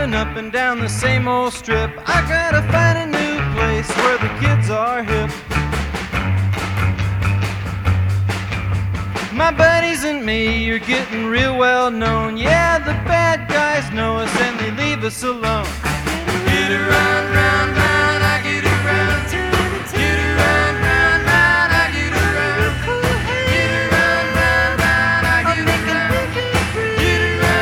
running up and down the same old strip. I gotta find a new place where the kids are hip. My buddies and me are getting real well known. Yeah, the bad guys know us and they leave us alone. Get around.